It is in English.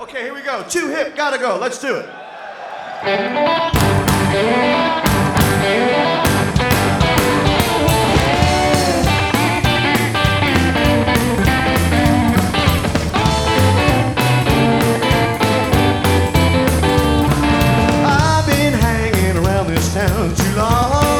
Okay, here we go. Too hip, gotta go. Let's do it. I've been hanging around this town too long.